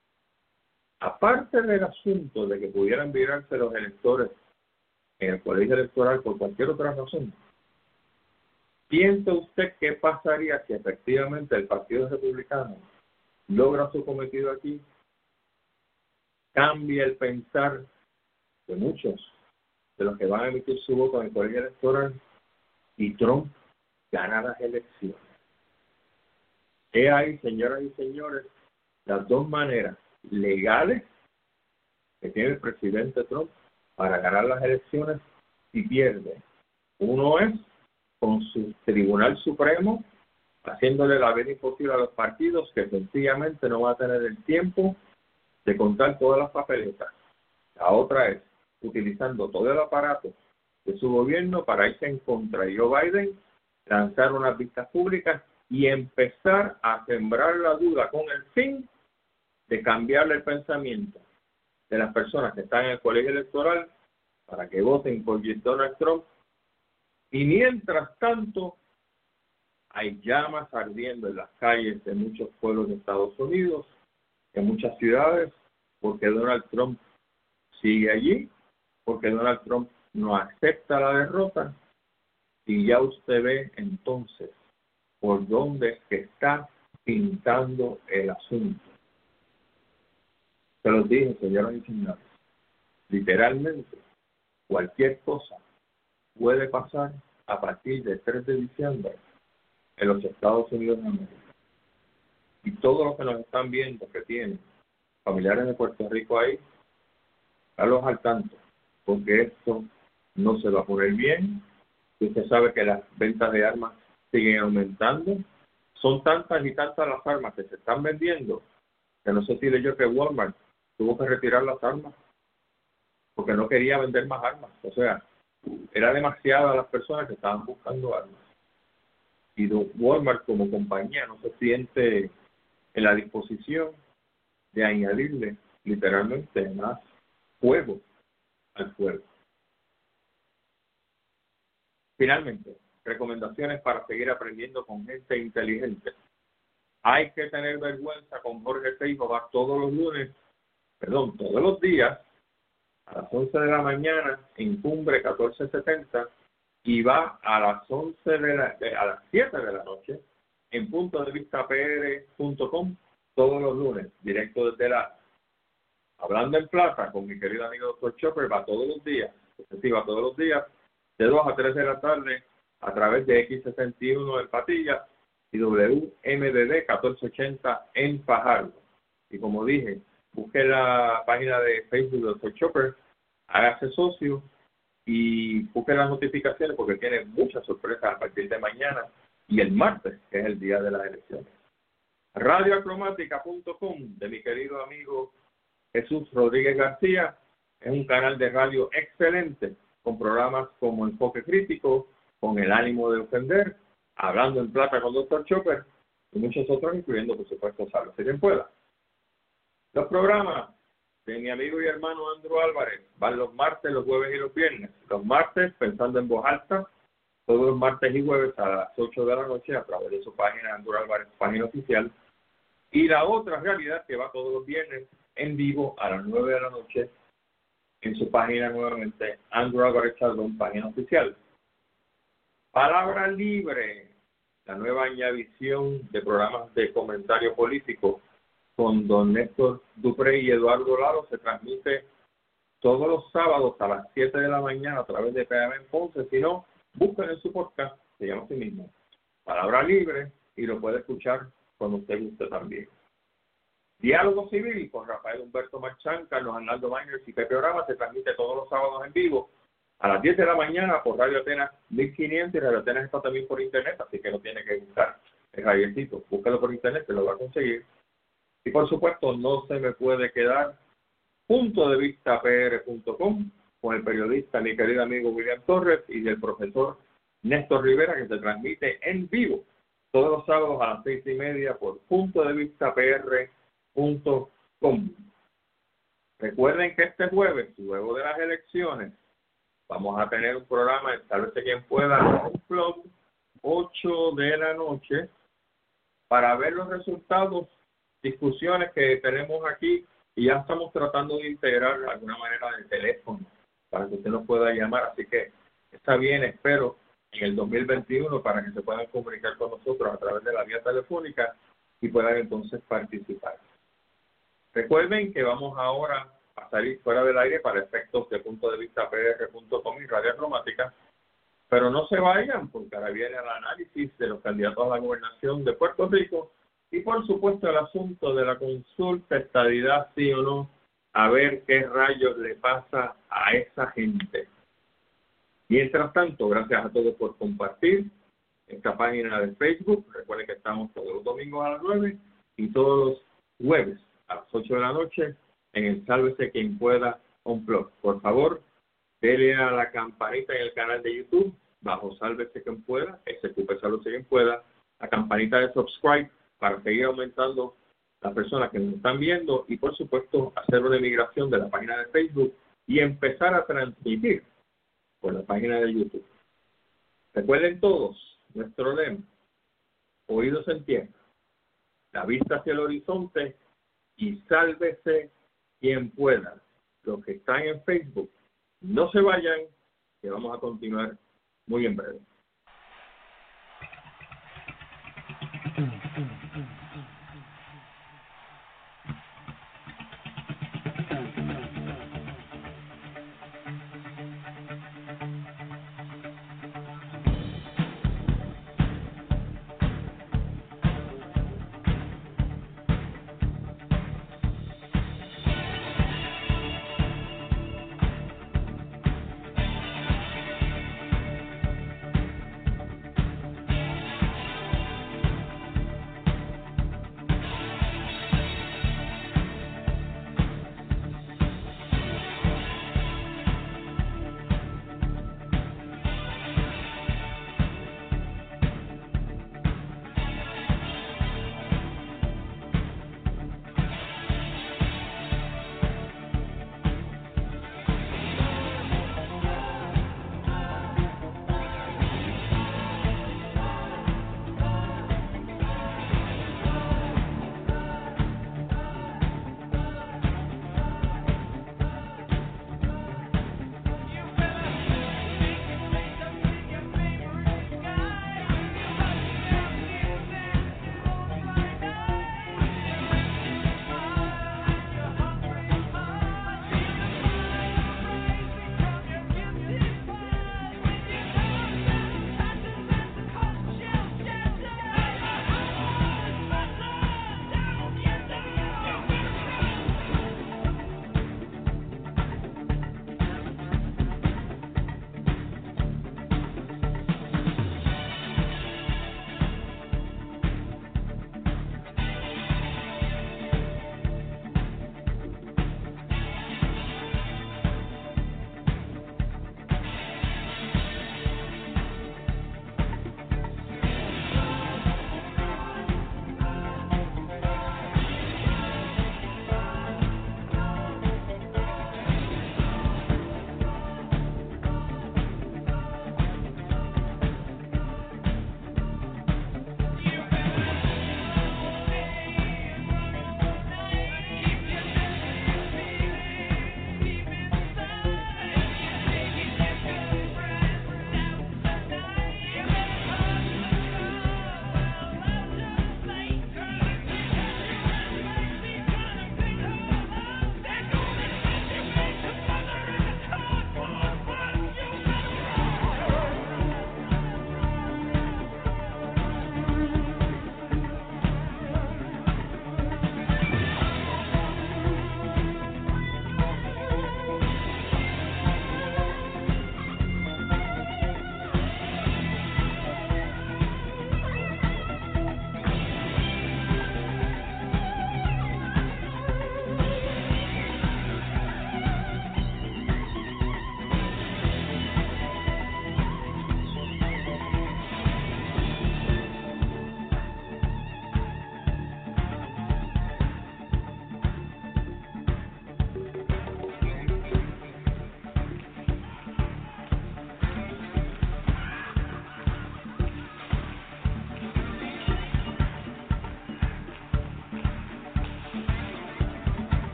aparte del asunto de que pudieran virarse los electores en el colegio electoral por cualquier otra razón, ¿piensa usted qué pasaría si efectivamente el Partido Republicano logra su cometido aquí? Cambia el pensar de muchos de los que van a emitir su voto en el colegio electoral y Trump gana las elecciones. He ahí, señoras y señores, las dos maneras legales que tiene el presidente Trump para ganar las elecciones si pierde. Uno es con su Tribunal Supremo, haciéndole la vida imposible a los partidos que sencillamente no va a tener el tiempo de contar todas las papeletas. La otra es utilizando todo el aparato de su gobierno para irse en contra de Joe Biden, lanzar unas vistas públicas y empezar a sembrar la duda con el fin de cambiarle el pensamiento de las personas que están en el colegio electoral para que voten por Donald Trump. Y mientras tanto, hay llamas ardiendo en las calles de muchos pueblos de Estados Unidos, en muchas ciudades, porque Donald Trump sigue allí, porque Donald Trump no acepta la derrota, y ya usted ve entonces por dónde es que está pintando el asunto. Se los dije, señoras y señores, literalmente cualquier cosa puede pasar a partir del 3 de diciembre en los Estados Unidos de América. Y todos los que nos están viendo que tienen familiares de Puerto Rico ahí, darlos al tanto, porque esto no se va a poner bien. Y usted sabe que las ventas de armas siguen aumentando. Son tantas y tantas las armas que se están vendiendo que no sé si de yo que Walmart tuvo que retirar las armas porque no quería vender más armas. O sea, era demasiadas las personas que estaban buscando armas. Y Walmart como compañía no se siente en la disposición de añadirle literalmente más fuego al fuego. Finalmente, recomendaciones para seguir aprendiendo con gente inteligente. Hay que tener vergüenza con Jorge Seijo, va todos los días a las 11 de la mañana en Cumbre 1470 y va a las 7 de la noche en puntodevistapr.com todos los lunes, directo desde la Hablando en Plata con mi querido amigo Dr. Chopper, va todos los días, de 2 a 3 de la tarde a través de X61 en Patillas y WMDD 1480 en Fajardo. Y como dije, busque la página de Facebook de Dr. Chopper, hágase socio y busque las notificaciones porque tiene muchas sorpresas a partir de mañana y el martes, que es el día de las elecciones. Radioacromática.com de mi querido amigo Jesús Rodríguez García es un canal de radio excelente con programas como Enfoque Crítico, con el ánimo de ofender, Hablando en Plata con Dr. Chopper y muchos otros, incluyendo por supuesto Sálvese quien pueda. Los programas de mi amigo y hermano Andrew Álvarez van los martes, los jueves y los viernes. Los martes, Pensando en Voz Alta, todos los martes y jueves a las 8 de la noche a través de su página Andrew Álvarez, página oficial. Y la otra realidad que va todos los viernes en vivo a las 9 de la noche en su página nuevamente Andrew Álvarez Chaldón, página oficial. Palabra Libre, la nueva añadición de programas de comentario político con don Néstor Dupré y Eduardo Laro se transmite todos los sábados a las 7 de la mañana a través de PM en Ponce. Si no, busquen en su podcast, se llama así mismo, Palabra Libre, y lo puede escuchar cuando usted guste también. Diálogo Civil con Rafael Humberto Marchán, Carlos Arnaldo Baños y Pepe Orama se transmite todos los sábados en vivo a las 10 de la mañana por Radio Atenas 1500 y Radio Atenas está también por internet, así que no tiene que buscar el radiecito, búsquelo por internet que lo va a conseguir. Y por supuesto no se me puede quedar puntodevistapr.com con el periodista mi querido amigo William Torres y del profesor Néstor Rivera que se transmite en vivo todos los sábados a las 6:30 por puntodevistapr.com. Recuerden que este jueves, luego de las elecciones, vamos a tener un programa de Sálvese quien pueda, un blog 8 de la noche para ver los resultados, discusiones que tenemos aquí y ya estamos tratando de integrar de alguna manera el teléfono para que usted nos pueda llamar, así que está bien, espero en el 2021 para que se puedan comunicar con nosotros a través de la vía telefónica y puedan entonces participar. Recuerden que vamos ahora a salir fuera del aire para efectos de puntodevistapr.com y Radio Acromática, pero no se vayan porque ahora viene el análisis de los candidatos a la gobernación de Puerto Rico y por supuesto el asunto de la consulta, estadidad sí o no, a ver qué rayos le pasa a esa gente. Mientras tanto, gracias a todos por compartir esta página de Facebook. Recuerden que estamos todos los domingos a las 9 y todos los jueves a las 8 de la noche en el Sálvese quien pueda Unplug. Por favor, denle a la campanita en el canal de YouTube bajo Sálvese quien pueda, SQP Sálvese quien pueda, la campanita de subscribe para seguir aumentando las personas que nos están viendo y por supuesto hacer una migración de la página de Facebook y empezar a transmitir por la página de YouTube. Recuerden todos nuestro lema: oídos en tierra, la vista hacia el horizonte y sálvese quien pueda. Los que están en Facebook, no se vayan, que vamos a continuar muy en breve.